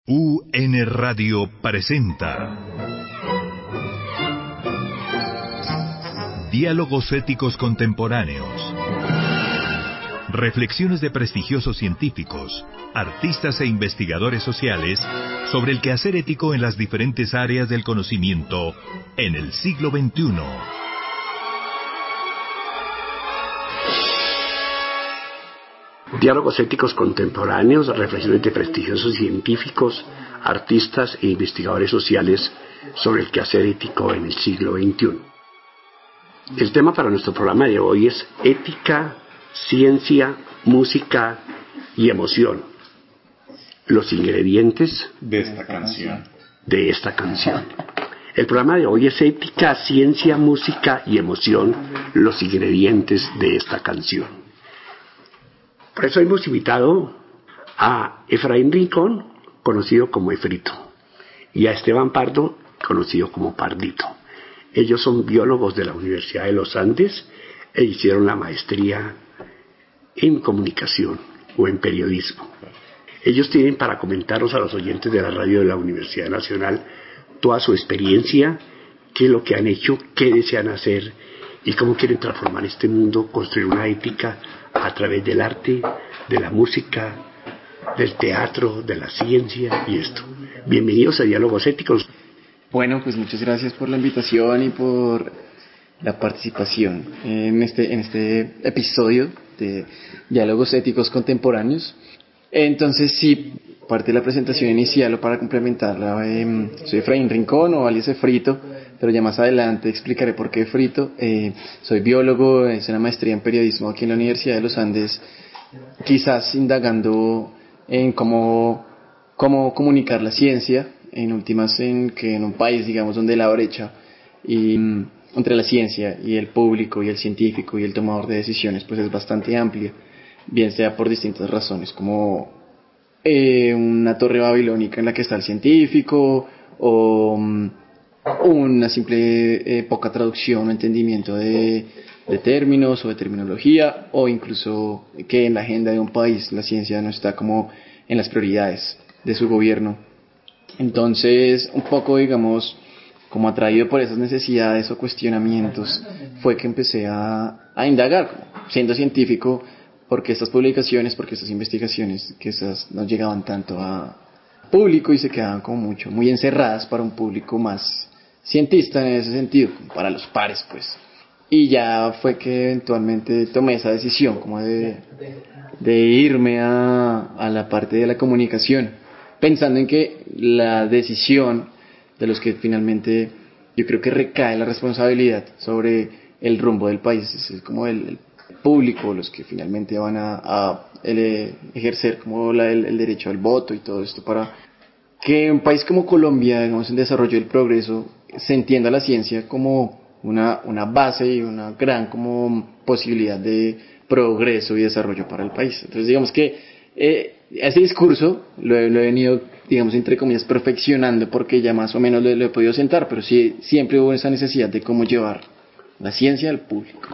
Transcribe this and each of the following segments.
UN Radio presenta Diálogos éticos contemporáneos. Reflexiones de prestigiosos científicos, artistas e investigadores sociales sobre el quehacer ético en las diferentes áreas del conocimiento en el siglo XXI. Diálogos éticos contemporáneos, reflexiones de prestigiosos científicos, artistas e investigadores sociales sobre el quehacer ético en el siglo XXI. El tema para nuestro programa de hoy es ética, ciencia, música y emoción. Los ingredientes de esta canción. El programa de hoy es ética, ciencia, música y emoción, los ingredientes de esta canción. Por eso hemos invitado a Efraín Rincón, conocido como Efrito, y a Esteban Pardo, conocido como Pardito. Ellos son biólogos de la Universidad de los Andes e hicieron la maestría en comunicación o en periodismo. Ellos tienen para comentarnos a los oyentes de la radio de la Universidad Nacional toda su experiencia, qué es lo que han hecho, qué desean hacer y cómo quieren transformar este mundo, construir una ética a través del arte, de la música, del teatro, de la ciencia y esto. Bienvenidos a Diálogos Éticos. Bueno, pues muchas gracias por la invitación y por la participación en este episodio de Diálogos Éticos Contemporáneos. Entonces, sí, parte de la presentación inicial o para complementarla, soy Efraín Rincón o alias Efrito, pero ya más adelante explicaré por qué Efrito. Soy biólogo, hice una maestría en periodismo aquí en la Universidad de los Andes, quizás indagando en cómo comunicar la ciencia, en últimas en un país, digamos, donde la brecha entre la ciencia y el público y el científico y el tomador de decisiones pues es bastante amplia, bien sea por distintas razones, como una torre babilónica en la que está el científico, o una simple poca traducción o entendimiento de términos o de terminología, o incluso que en la agenda de un país la ciencia no está como en las prioridades de su gobierno. Entonces, un poco, digamos, como atraído por esas necesidades o cuestionamientos, fue que empecé a indagar, como siendo científico, porque estas publicaciones, porque estas investigaciones, que esas no llegaban tanto a público y se quedaban como muy encerradas para un público más cientista en ese sentido, como para los pares, pues. Y ya fue que eventualmente tomé esa decisión, como de irme a la parte de la comunicación, pensando en que la decisión de los que finalmente yo creo que recae la responsabilidad sobre el rumbo del país es como el público, los que finalmente van a ejercer como el derecho al voto y todo esto, para que un país como Colombia, digamos, en desarrollo del progreso, se entienda la ciencia como una base y una gran como posibilidad de progreso y desarrollo para el país. Entonces digamos que ese discurso lo he venido, digamos, entre comillas, perfeccionando, porque ya más o menos lo he podido sentar, pero sí siempre hubo esa necesidad de cómo llevar la ciencia al público.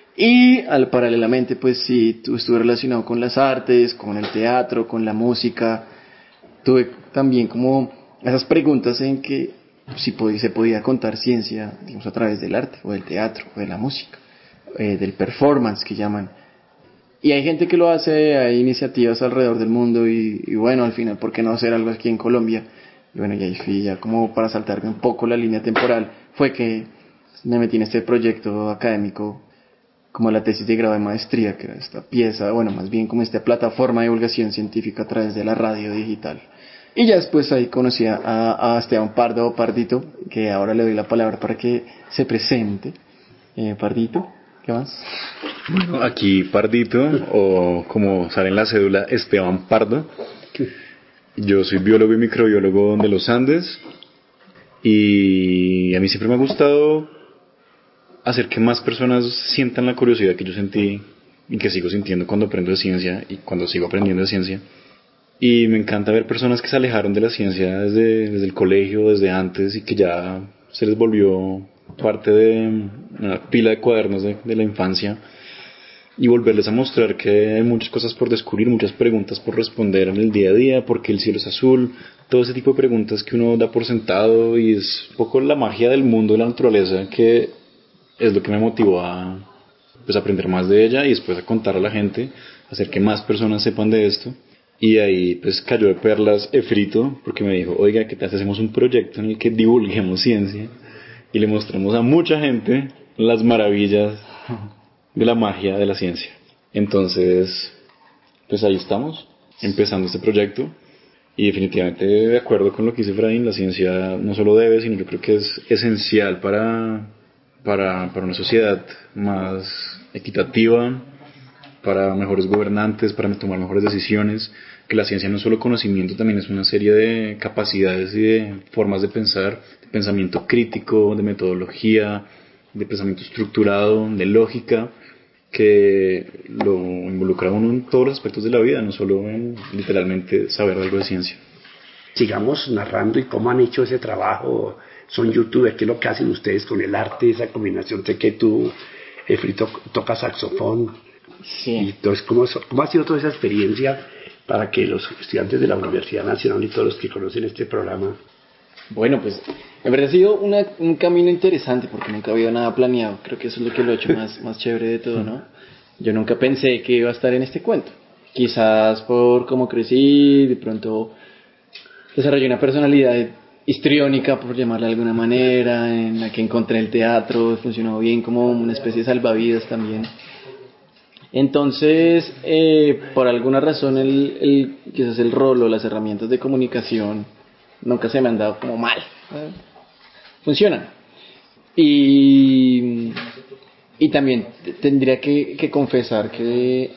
Y paralelamente, pues sí, estuve relacionado con las artes, con el teatro, con la música. Tuve también como esas preguntas en que si se podía contar ciencia, digamos, a través del arte, o del teatro, o de la música, del performance que llaman. Y hay gente que lo hace, hay iniciativas alrededor del mundo y bueno, al final, ¿por qué no hacer algo aquí en Colombia? Y bueno, y ahí fui ya como para saltarme un poco la línea temporal, fue que me metí en este proyecto académico, como la tesis de grado de maestría, que era esta pieza, bueno, más bien como esta plataforma de divulgación científica a través de la radio digital. Y ya después ahí conocí a Esteban Pardo, o Pardito, que ahora le doy la palabra para que se presente. Pardito, ¿qué más? Bueno, aquí Pardito, o como sale en la cédula, Esteban Pardo. Yo soy biólogo y microbiólogo de los Andes, y a mí siempre me ha gustado hacer que más personas sientan la curiosidad que yo sentí y que sigo sintiendo cuando aprendo de ciencia y cuando sigo aprendiendo de ciencia. Y me encanta ver personas que se alejaron de la ciencia desde el colegio, desde antes, y que ya se les volvió parte de una pila de cuadernos de la infancia. y volverles a mostrar que hay muchas cosas por descubrir, muchas preguntas por responder en el día a día, por qué el cielo es azul, todo ese tipo de preguntas que uno da por sentado, y es un poco la magia del mundo, de la naturaleza, que es lo que me motivó a pues aprender más de ella y después a contar a la gente, hacer que más personas sepan de esto. Y ahí pues cayó de perlas Efrito, porque me dijo, oiga, ¿qué tal si hacemos un proyecto en el que divulguemos ciencia y le mostremos a mucha gente las maravillas de la magia de la ciencia? Entonces, pues ahí estamos, empezando este proyecto, y definitivamente de acuerdo con lo que dice Efraín, la ciencia no solo debe, sino yo creo que es esencial para una sociedad más equitativa, para mejores gobernantes, para tomar mejores decisiones, que la ciencia no es solo conocimiento, también es una serie de capacidades y de formas de pensar, de pensamiento crítico, de metodología, de pensamiento estructurado, de lógica, que lo involucra a uno en todos los aspectos de la vida, no solo en literalmente saber algo de ciencia. Sigamos narrando y cómo han hecho ese trabajo. Son youtubers, ¿qué es lo que hacen ustedes con el arte, esa combinación? Sé que tú, Frito, tocas saxofón. Sí. Y entonces, ¿cómo ha sido toda esa experiencia para que los estudiantes de la Universidad Nacional y todos los que conocen este programa? Bueno, pues en verdad ha sido un camino interesante porque nunca había nada planeado. Creo que eso es lo que lo ha hecho más chévere de todo, ¿no? Yo nunca pensé que iba a estar en este cuento. Quizás por cómo crecí, de pronto desarrollé una personalidad histriónica, por llamarla de alguna manera, en la que encontré el teatro, funcionó bien como una especie de salvavidas también. Entonces, por alguna razón, quizás el rol o las herramientas de comunicación nunca se me han dado como mal. Funcionan. Y también tendría que confesar que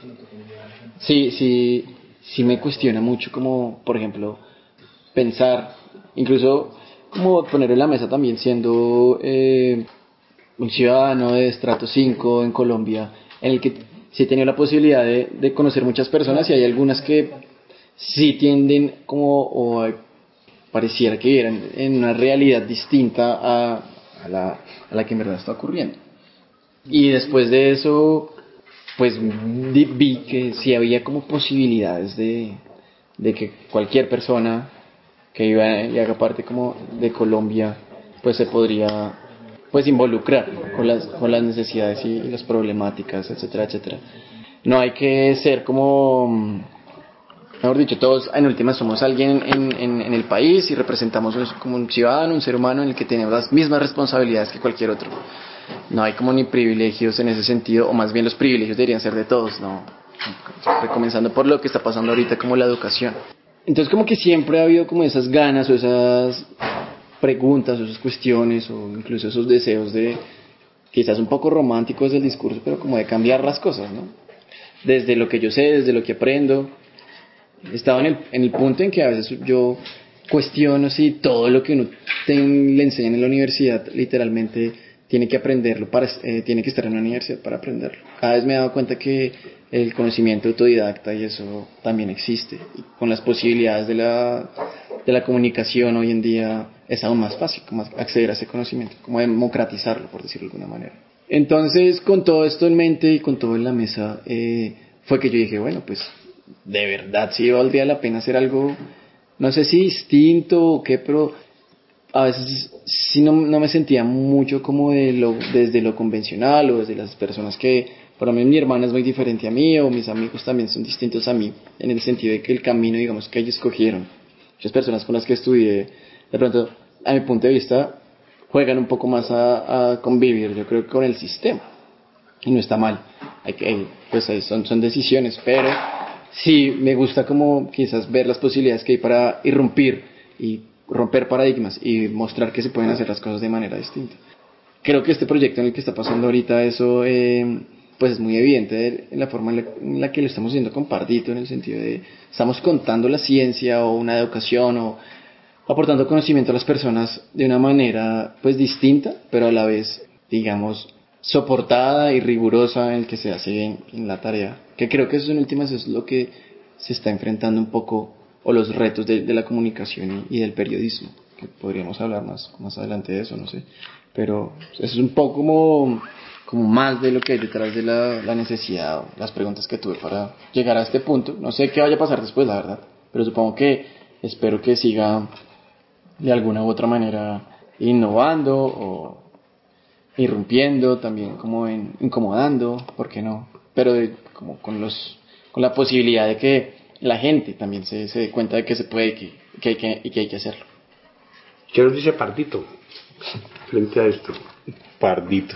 sí me cuestiona mucho, como, por ejemplo, pensar, incluso como poner en la mesa también siendo un ciudadano de estrato 5 en Colombia, en el que sí he tenido la posibilidad de conocer muchas personas, y hay algunas que sí tienden como, pareciera que vivieran en una realidad distinta a la que en verdad está ocurriendo. Y después de eso, pues vi que sí había como posibilidades de que cualquier persona que viva y haga parte como de Colombia, pues se podría pues involucrar con las necesidades y las problemáticas, etcétera, etcétera. No hay que ser como, mejor dicho, todos en última somos alguien en el país y representamos como un ciudadano, un ser humano en el que tenemos las mismas responsabilidades que cualquier otro. No hay como ni privilegios en ese sentido, o más bien los privilegios deberían ser de todos, ¿no? Comenzando por lo que está pasando ahorita como la educación. Entonces como que siempre ha habido como esas ganas o esas preguntas o esas cuestiones o incluso esos deseos de, quizás un poco románticos del discurso, pero como de cambiar las cosas, ¿no? Desde lo que yo sé, desde lo que aprendo. Estaba en el punto en que a veces yo cuestiono si todo lo que uno le enseñan en la universidad literalmente tiene que aprenderlo tiene que estar en la universidad para aprenderlo. Cada vez me he dado cuenta que el conocimiento autodidacta y eso también existe, y con las posibilidades de la comunicación hoy en día es aún más fácil como acceder a ese conocimiento, como democratizarlo, por decirlo de alguna manera. Entonces, con todo esto en mente y con todo en la mesa, fue que yo dije, bueno, pues de verdad sí valdría la pena hacer algo, no sé si distinto o qué, pero a veces sí no me sentía mucho como desde lo convencional, o desde las personas que, por lo menos mi hermana es muy diferente a mí, o mis amigos también son distintos a mí, en el sentido de que el camino, digamos, que ellos escogieron, muchas personas con las que estudié, de pronto, a mi punto de vista, juegan un poco más a convivir, yo creo, con el sistema, y no está mal, pues son decisiones, pero sí me gusta como quizás ver las posibilidades que hay para irrumpir y romper paradigmas y mostrar que se pueden hacer las cosas de manera distinta. Creo que este proyecto en el que está pasando ahorita eso, pues es muy evidente en la forma en la que lo estamos haciendo con Pardito, en el sentido de estamos contando la ciencia o una educación o aportando conocimiento a las personas de una manera pues distinta, pero a la vez, digamos, soportada y rigurosa en el que se hace bien en la tarea, que creo que eso en últimas es lo que se está enfrentando un poco, o los retos de la comunicación y del periodismo, que podríamos hablar más adelante de eso, no sé, pero eso es un poco como más de lo que hay detrás de la necesidad o las preguntas que tuve para llegar a este punto. No sé qué vaya a pasar después, la verdad, pero espero que siga de alguna u otra manera innovando o irrumpiendo, también como incomodando, ¿por qué no? Pero como con la posibilidad de que la gente también se dé cuenta de que se puede que hay que hacerlo. ¿Qué nos dice Pardito frente a esto? Pardito.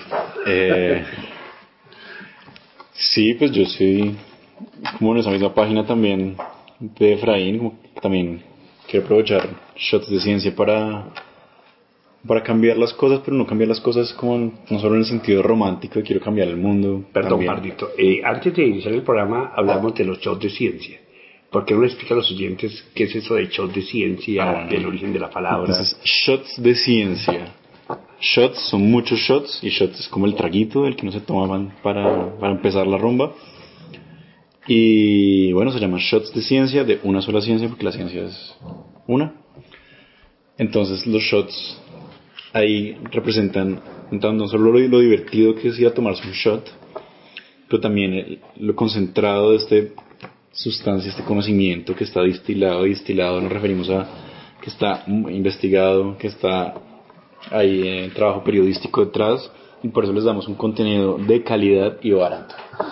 Sí, pues yo soy como en esa misma página también de Efraín, como que también quiero aprovechar shots de ciencia para cambiar las cosas, pero no cambiar las cosas como no solo en el sentido romántico, quiero cambiar el mundo. Perdón, también. Pardito. Antes de iniciar el programa hablamos de los shots de ciencia. ¿Por qué no le explica a los oyentes qué es eso de shots de ciencia, el origen de la palabra? Entonces, shots de ciencia. Shots son muchos shots, y shots es como el traguito, el que no se tomaban para empezar la rumba. Y bueno, se llama shots de ciencia, de una sola ciencia, porque la ciencia es una. Entonces los shots ahí representan no solo lo divertido que es ir a tomarse un shot, pero también lo concentrado de esta sustancia, este conocimiento que está distilado, nos referimos a que está investigado, que está hay trabajo periodístico detrás, y por eso les damos un contenido de calidad y barato.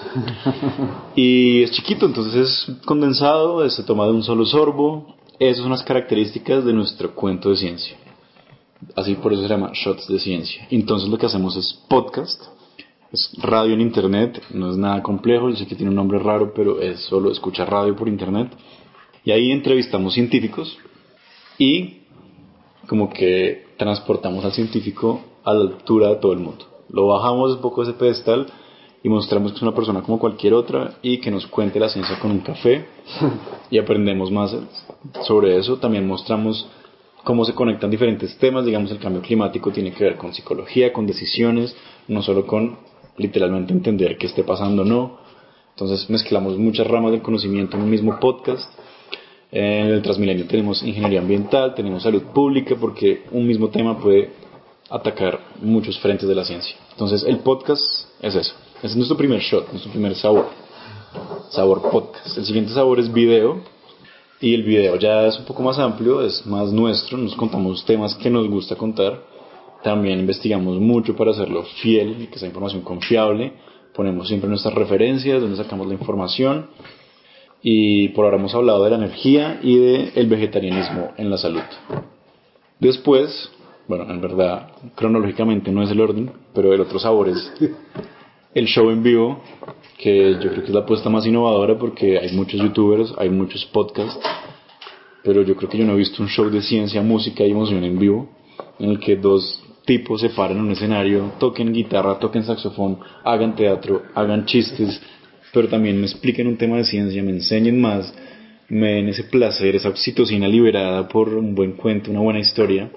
Y es chiquito, entonces es condensado, se toma de un solo sorbo. Esas son las características de nuestro cuento de ciencia. Así por eso se llama Shots de Ciencia. Entonces lo que hacemos es podcast, es radio en internet, no es nada complejo, yo sé que tiene un nombre raro, pero es solo escuchar radio por internet. Y ahí entrevistamos científicos y como que transportamos al científico a la altura de todo el mundo. Lo bajamos un poco de ese pedestal y mostramos que es una persona como cualquier otra y que nos cuente la ciencia con un café y aprendemos más sobre eso. También mostramos cómo se conectan diferentes temas, digamos el cambio climático tiene que ver con psicología, con decisiones, no solo con literalmente entender qué esté pasando o no. Entonces mezclamos muchas ramas del conocimiento en un mismo podcast. En el Transmilenio tenemos ingeniería ambiental, tenemos salud pública, porque un mismo tema puede atacar muchos frentes de la ciencia. Entonces el podcast es eso, ese es nuestro primer shot, nuestro primer sabor podcast. El siguiente sabor es video, y el video ya es un poco más amplio, es más nuestro, nos contamos temas que nos gusta contar, también investigamos mucho para hacerlo fiel y que sea información confiable, ponemos siempre nuestras referencias, donde sacamos la información. Y por ahora hemos hablado de la energía y del vegetarianismo en la salud. Después, bueno, en verdad, cronológicamente no es el orden, pero el otro sabor es el show en vivo, que yo creo que es la apuesta más innovadora porque hay muchos youtubers, hay muchos podcasts, pero yo creo que yo no he visto un show de ciencia, música y emoción en vivo en el que dos tipos se paren en un escenario, toquen guitarra, toquen saxofón, hagan teatro, hagan chistes, pero también me expliquen un tema de ciencia, me enseñen más, me den ese placer, esa oxitocina liberada por un buen cuento, una buena historia.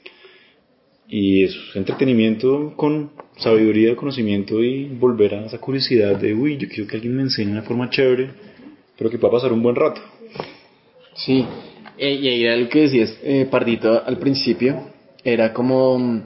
Y es entretenimiento con sabiduría, conocimiento y volver a esa curiosidad de, uy, yo quiero que alguien me enseñe de una forma chévere, pero que pueda pasar un buen rato. Sí, y ahí era lo que decías, Pardito, al principio, era como...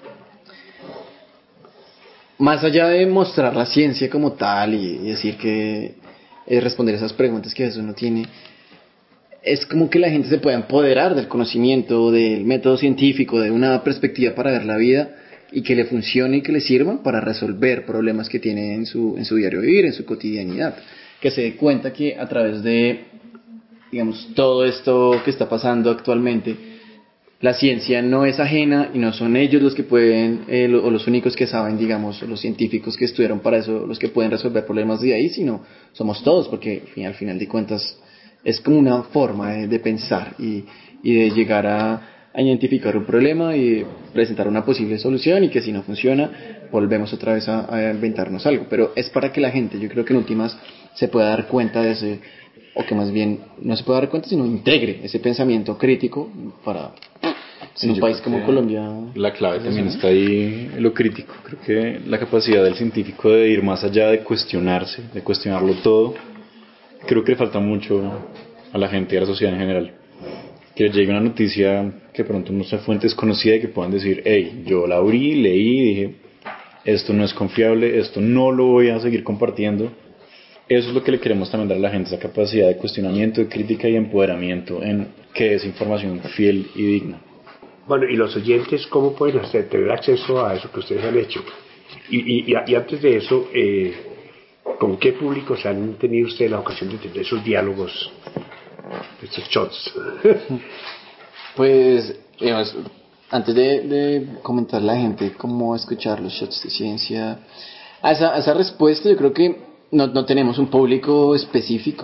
Más allá de mostrar la ciencia como tal y decir que responder esas preguntas que a veces uno tiene, es como que la gente se pueda empoderar del conocimiento, del método científico, de una perspectiva para ver la vida y que le funcione y que le sirva para resolver problemas que tiene en su diario vivir, en su cotidianidad. Que se dé cuenta que a través de, digamos, todo esto que está pasando actualmente, la ciencia no es ajena y no son ellos los que pueden, o los únicos que saben, digamos, los científicos que estudiaron para eso, los que pueden resolver problemas de ahí, sino somos todos, porque al final de cuentas es como una forma de pensar y de llegar a identificar un problema y presentar una posible solución, y que si no funciona, volvemos otra vez a inventarnos algo. Pero es para que la gente, yo creo que en últimas, se pueda dar cuenta de ese, o que más bien no se pueda dar cuenta, sino integre ese pensamiento crítico para... en un país como Colombia. La clave también está ahí, lo crítico. Creo que la capacidad del científico de ir más allá de cuestionarse, de cuestionarlo todo, creo que le falta mucho a la gente y a la sociedad en general. Que llegue una noticia que pronto no sea fuente desconocida y que puedan decir, hey, yo la abrí, leí y dije, esto no es confiable, esto no lo voy a seguir compartiendo. Eso es lo que le queremos también dar a la gente, esa capacidad de cuestionamiento, de crítica y empoderamiento en qué es información fiel y digna. Bueno, y los oyentes, ¿cómo pueden tener acceso a eso que ustedes han hecho? Y antes de eso, ¿con qué públicos han tenido ustedes la ocasión de tener esos diálogos, estos shots? Pues, digamos, antes de comentarle a la gente cómo escuchar los shots de ciencia, a esa respuesta yo creo que no tenemos un público específico.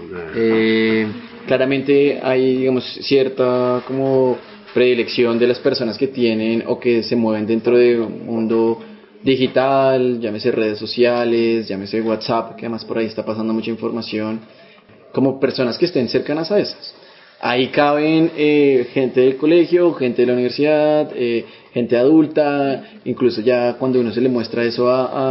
Claramente hay, digamos, cierta como predilección de las personas que tienen o que se mueven dentro de un mundo digital, llámese redes sociales, llámese WhatsApp, que además por ahí está pasando mucha información, como personas que estén cercanas a esas. Ahí caben gente del colegio, gente de la universidad, gente adulta, incluso ya cuando uno se le muestra eso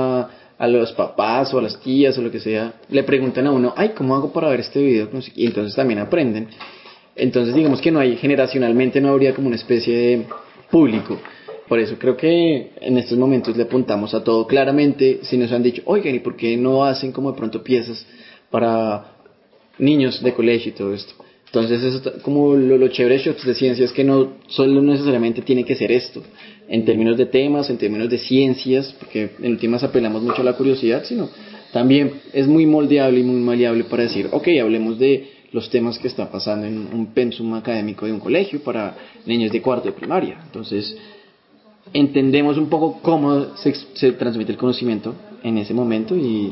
a los papás o a las tías o lo que sea, le preguntan a uno, ay, ¿cómo hago para ver este video? Y entonces también aprenden. Entonces digamos que generacionalmente no habría como una especie de público. Por eso creo que en estos momentos le apuntamos a todo. Claramente, si nos han dicho, oigan, ¿y por qué no hacen como de pronto piezas para niños de colegio y todo esto? Entonces eso como lo chévere de Shots de Ciencia es que no solo necesariamente tiene que ser esto, en términos de temas, en términos de ciencias, porque en últimas apelamos mucho a la curiosidad, sino también es muy moldeable y muy maleable para decir, ok, hablemos de los temas que están pasando en un pensum académico de un colegio para niños de cuarto de primaria. Entonces entendemos un poco cómo se transmite el conocimiento en ese momento y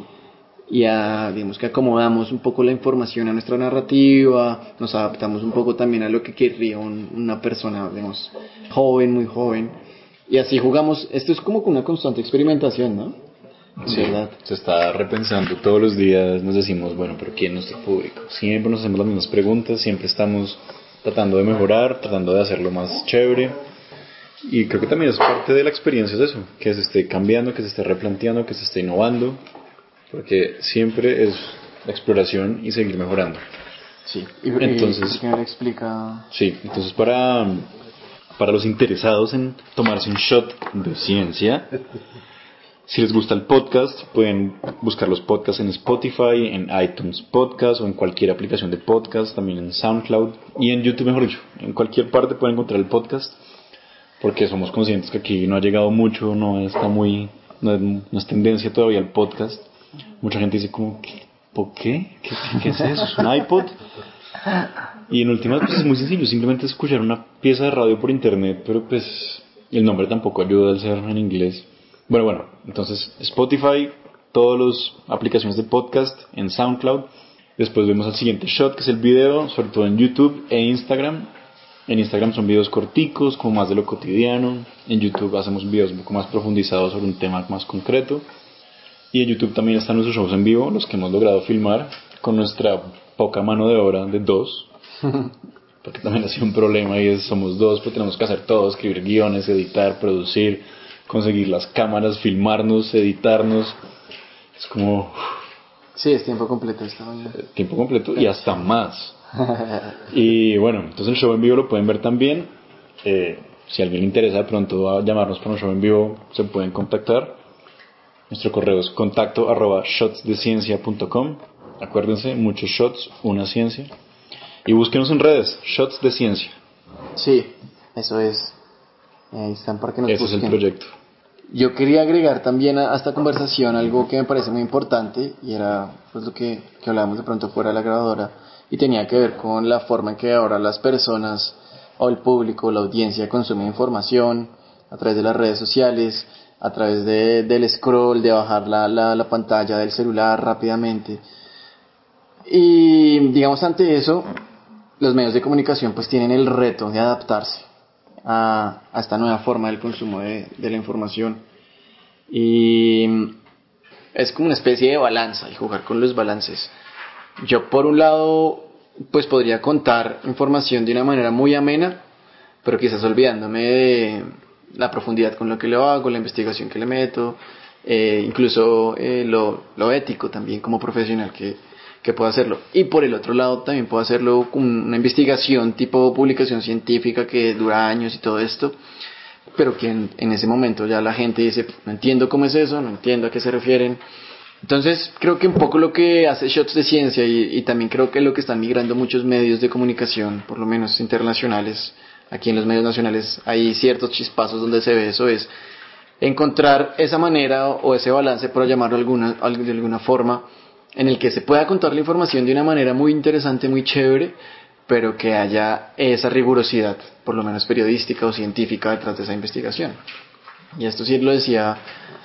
digamos que acomodamos un poco la información a nuestra narrativa, nos adaptamos un poco también a lo que querría una persona, digamos, joven, muy joven, y así jugamos. Esto es como una constante experimentación, ¿no? Sí, ¿verdad? se está repensando todos los días, nos decimos, bueno, pero ¿quién es nuestro público? Siempre nos hacemos las mismas preguntas, siempre estamos tratando de mejorar, tratando de hacerlo más chévere, y creo que también es parte de la experiencia de eso, que se esté cambiando, que se esté replanteando, que se esté innovando, porque siempre es la exploración y seguir mejorando. Sí, Entonces, ¿qué me explica? sí, entonces para los interesados en tomarse un shot de ciencia, si les gusta el podcast, pueden buscar los podcasts en Spotify, en iTunes Podcast o en cualquier aplicación de podcast, también en SoundCloud y en YouTube, mejor dicho. En cualquier parte pueden encontrar el podcast, porque somos conscientes que aquí no ha llegado mucho, no es tendencia todavía el podcast. Mucha gente dice como, ¿por qué? ¿Qué es eso? ¿Es un iPod? Y en últimas pues es muy sencillo, simplemente escuchar una pieza de radio por internet, pero pues el nombre tampoco ayuda al ser en inglés. Bueno, entonces Spotify, todas las aplicaciones de podcast, en SoundCloud. Después vemos el siguiente shot, que es el video, sobre todo en YouTube e Instagram. En Instagram son videos corticos, como más de lo cotidiano. En YouTube hacemos videos un poco más profundizados sobre un tema más concreto. Y en YouTube también están nuestros shows en vivo, los que hemos logrado filmar con nuestra poca mano de obra de dos. Porque también ha sido un problema y somos dos, pero tenemos que hacer todo, escribir guiones, editar, producir, conseguir las cámaras, filmarnos, editarnos. Es como... Sí, es tiempo completo esta mañana. Tiempo completo y hasta más. Y bueno, entonces el show en vivo lo pueden ver también. Si a alguien le interesa de pronto a llamarnos para un show en vivo, se pueden contactar. Nuestro correo es contacto@shotsdeciencia.com. Acuérdense, muchos shots, una ciencia. Y búsquenos en redes, Shots de Ciencia. Sí, eso es. Ahí están para que nos Ese busquen. es el proyecto. Yo quería agregar también a esta conversación algo que me parece muy importante, y era pues lo que hablábamos de pronto fuera de la grabadora, y tenía que ver con la forma en que ahora las personas o el público, la audiencia consume información a través de las redes sociales, a través del scroll, de bajar la pantalla del celular rápidamente. Y digamos, ante eso, los medios de comunicación pues tienen el reto de adaptarse a esta nueva forma del consumo de la información, y es como una especie de balanza y jugar con los balances. Yo por un lado pues podría contar información de una manera muy amena, pero quizás olvidándome de la profundidad con lo que lo hago, la investigación que le meto, incluso lo ético también como profesional que puedo hacerlo. Y por el otro lado también puedo hacerlo con una investigación tipo publicación científica que dura años y todo esto, pero que en ese momento ya la gente dice, no entiendo cómo es eso, no entiendo a qué se refieren. Entonces creo que un poco lo que hace Shots de Ciencia y también creo que lo que están migrando muchos medios de comunicación, por lo menos internacionales, aquí en los medios nacionales hay ciertos chispazos donde se ve eso, es encontrar esa manera o ese balance, por llamarlo de alguna forma, en el que se pueda contar la información de una manera muy interesante, muy chévere, pero que haya esa rigurosidad, por lo menos periodística o científica, detrás de esa investigación. Y esto sí lo decía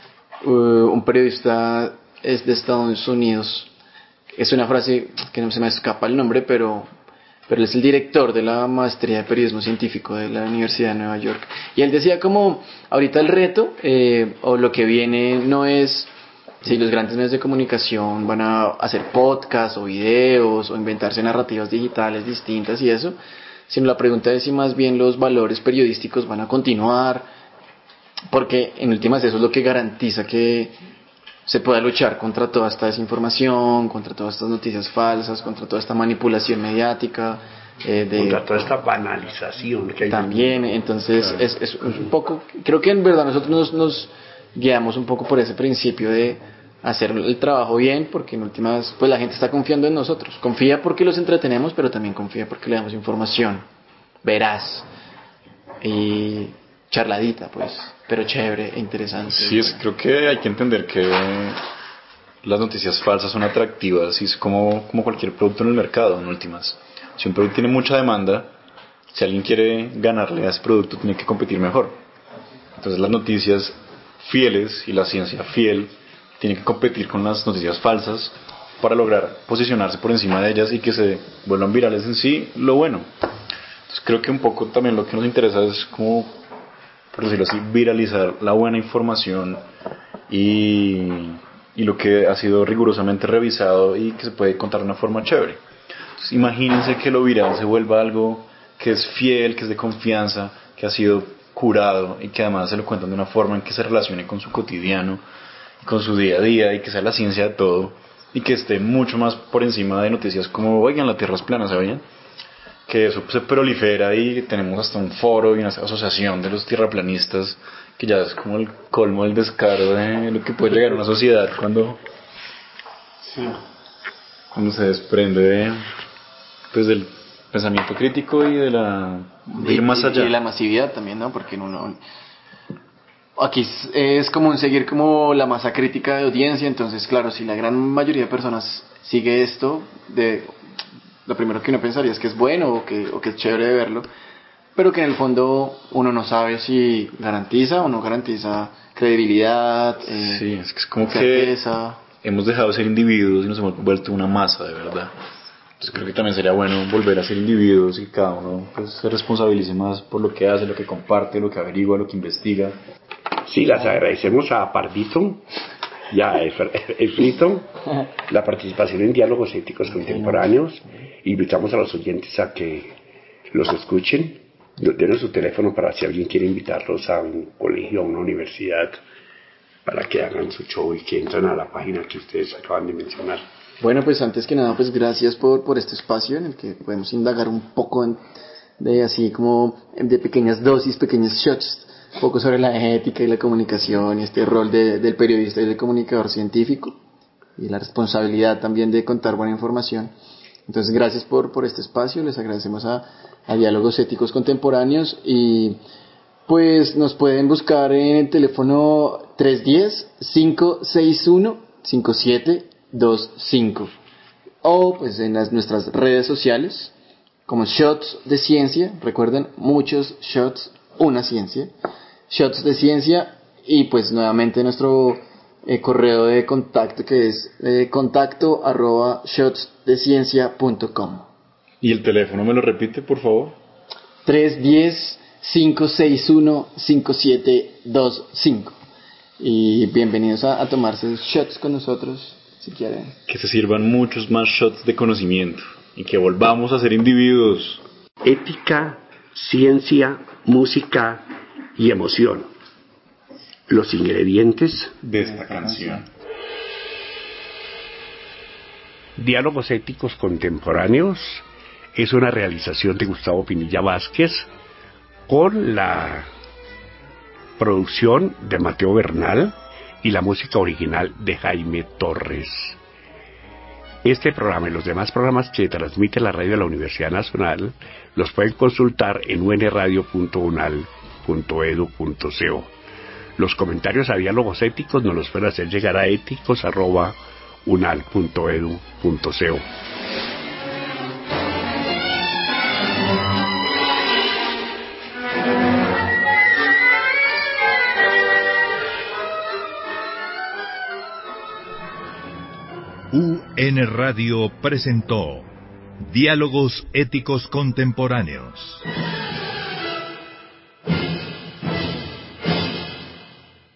un periodista es de Estados Unidos. Es una frase que no se me escapa el nombre, pero él es el director de la maestría de periodismo científico de la Universidad de Nueva York. Y él decía como, ahorita el reto, o lo que viene no es si los grandes medios de comunicación van a hacer podcasts o videos o inventarse narrativas digitales distintas y eso, sino la pregunta es si más bien los valores periodísticos van a continuar, porque en últimas eso es lo que garantiza que se pueda luchar contra toda esta desinformación, contra todas estas noticias falsas, contra toda esta manipulación mediática, contra toda esta banalización que hay también. Entonces claro, es un poco, creo que en verdad nosotros nos guiamos un poco por ese principio de hacer el trabajo bien, porque en últimas pues la gente está confiando en nosotros, confía porque los entretenemos, pero también confía porque le damos información veraz y charladita, pues, pero chévere e interesante. Sí, creo que hay que entender que las noticias falsas son atractivas y es como cualquier producto en el mercado, en últimas. Si un producto tiene mucha demanda, si alguien quiere ganarle a ese producto, tiene que competir mejor. Entonces las noticias fieles y la ciencia fiel tienen que competir con las noticias falsas para lograr posicionarse por encima de ellas y que se vuelvan virales en sí, lo bueno. Entonces creo que un poco también lo que nos interesa es como, por decirlo así, viralizar la buena información y lo que ha sido rigurosamente revisado y que se puede contar de una forma chévere. Entonces, imagínense que lo viral se vuelva algo que es fiel, que es de confianza, que ha sido curado y que además se lo cuentan de una forma en que se relacione con su cotidiano, con su día a día y que sea la ciencia de todo y que esté mucho más por encima de noticias como, oigan, la Tierra es plana, ¿sabían? Que eso se prolifera y tenemos hasta un foro y una asociación de los tierraplanistas que ya es como el colmo del descaro de lo que puede llegar a una sociedad cuando se desprende pues del pensamiento crítico y de ir más allá y de la masividad también, ¿no? Porque aquí es común seguir como la masa crítica de audiencia, entonces claro, si la gran mayoría de personas sigue esto, lo primero que uno pensaría es que es bueno o que es chévere de verlo, pero que en el fondo uno no sabe si garantiza o no garantiza credibilidad, sí, es como certeza. Que hemos dejado de ser individuos y nos hemos vuelto una masa de verdad. Entonces creo que también sería bueno volver a ser individuos y cada uno pues, se responsabilice más por lo que hace, lo que comparte, lo que averigua, lo que investiga. Sí, las agradecemos a Parvito y a Efrito la participación en Diálogos Éticos Contemporáneos. Invitamos a los oyentes a que los escuchen. Denos su teléfono para si alguien quiere invitarlos a un colegio, a una universidad, para que hagan su show y que entren a la página que ustedes acaban de mencionar. Bueno, pues antes que nada, pues gracias por este espacio en el que podemos indagar un poco de así como de pequeñas dosis, pequeños shots, un poco sobre la ética y la comunicación y este rol del periodista y del comunicador científico y la responsabilidad también de contar buena información. Entonces, gracias por este espacio, les agradecemos a Diálogos Éticos Contemporáneos y pues nos pueden buscar en el teléfono 310-561-5725 o pues en nuestras redes sociales como Shots de Ciencia, recuerden, muchos shots, una ciencia, Shots de Ciencia y pues nuevamente nuestro correo de contacto que es contacto@shotsdeciencia.com. ¿Y el teléfono me lo repite, por favor? 310-561-5725. Y bienvenidos a tomarse shots con nosotros, si quieren. Que se sirvan muchos más shots de conocimiento y que volvamos a ser individuos. Ética, ciencia, música y emoción. Los ingredientes de esta canción. Diálogos Éticos Contemporáneos es una realización de Gustavo Pinilla Vázquez con la Producción de Mateo Bernal y la música original de Jaime Torres. Este programa y los demás programas que transmite la radio de la Universidad Nacional los pueden consultar en unradio.unal.edu.co. Los comentarios a diálogos éticos nos los pueden hacer llegar a éticos@unal.edu.co. UN Radio presentó Diálogos Éticos Contemporáneos.